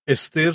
Esther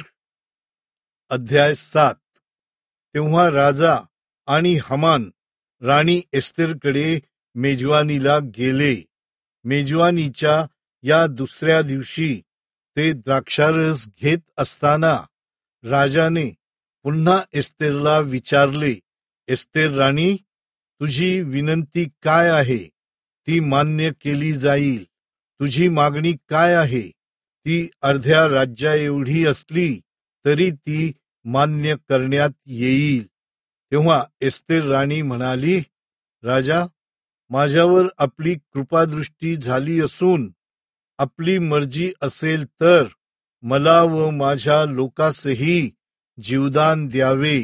अध्याय 7. तेव्हा राजा आणि हमान राणी एस्तेरकडे मेजवानीला गेले. मेजवानीच्या या दुसऱ्या दिवशी ते द्राक्षारस घेत असताना राजाने पुन्हा एस्तेरला विचारले, एस्तेर राणी, तुझी विनंती काय आहे? ती मान्य केली जाईल. तुझी मागणी काय आहे? ती अर्ध्या राज्या एवढी असली तरी ती मान्य करण्यात येईल. तेव्हा एस्तेर राणी म्हणाली, राजा, माझ्यावर आपली कृपादृष्टी झाली असून आपली मर्जी असेल तर मला व माझ्या लोकासही जीवदान द्यावे,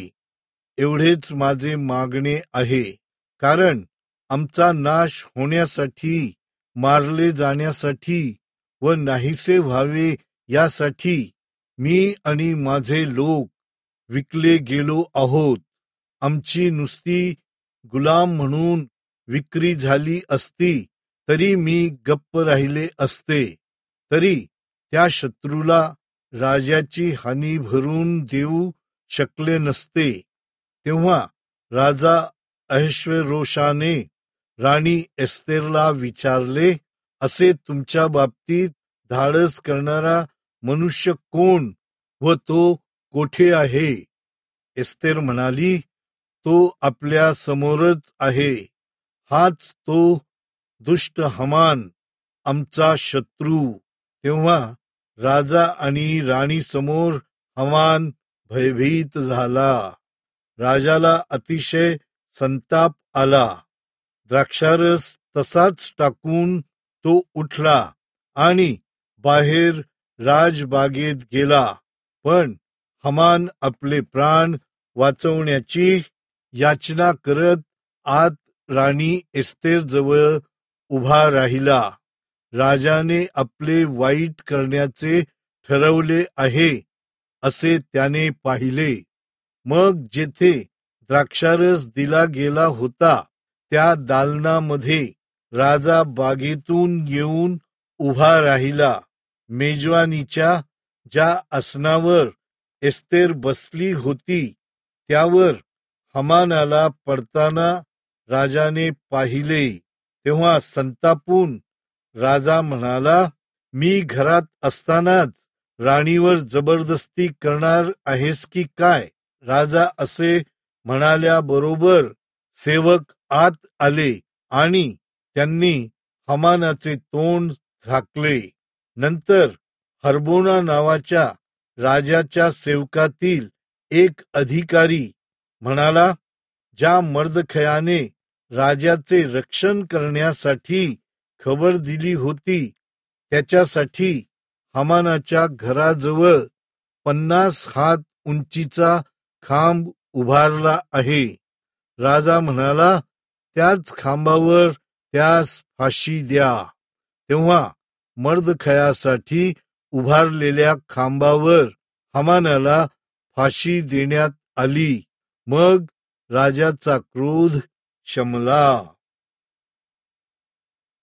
एवढेच माझे मागणे आहे. कारण आमचा नाश होण्यासाठी, मारले जाण्यासाठी व नाहीसे व्हावे यासाठी मी आणि माझे लोक विकले गेलो आहोत. आमची नुसती गुलाम म्हणून विक्री झाली असती तरी मी गप्प राहिले असते, तरी त्या शत्रूला राजाची हानी भरून देऊ शकले नसते. तेव्हा राजा अहश्वेरोशाने राणी एस्तेरला विचारले, असे तुमच्या बाबतीत धाडस करणारा मनुष्य कोण व तो कोठे आहे? एस्तेर म्हणाली, तो आपल्या समोरच आहे. हाच तो दुष्ट हमान, आमचा शत्रू. तेव्हा राजा आणि राणी समोर हमान भयभीत झाला. राजाला अतिशय संताप आला. द्राक्षारस तसाच टाकून तो उठला आणि बाहेर राजबागेत गेला. पण हमान आपले प्राण वाचवण्याची याचना करत आत राणी एस्तेर जवळ उभा राहिला. राजाने आपले वाईट करण्याचे ठरवले आहे असे त्याने पाहिले. मग जेथे द्राक्षारस दिला गेला होता त्या दालनामध्ये राजा बागेतून येऊन उभा राहिला. मेजवानीच्या ज्या आसनावर एस्तेर बसली होती त्यावर हमानाला पडताना राजाने पाहिले. तेव्हा संतापून राजा म्हणाला, मी घरात असतानाच राणीवर जबरदस्ती करणार आहेस की काय? राजा असे म्हणाल्याबरोबर सेवक आत आले आणि त्यांनी हमानाचे तोंड झाकले. नंतर हर्बोना नावाच्या राजाच्या सेवकातील एक अधिकारी म्हणाला, ज्या मर्दखयाने राजाचे रक्षण करण्यासाठी खबर दिली होती त्याच्यासाठी हमानाच्या घराजवळ 50 हात उंचीचा खांब उभारला आहे. राजा म्हणाला, त्याच खांबावर त्यास फाशी द्या. तेव्हा मर्दखयासाठी उभारलेल्या खांबावर हमानाला फाशी देण्यात आली. मग राजाचा क्रोध शमला.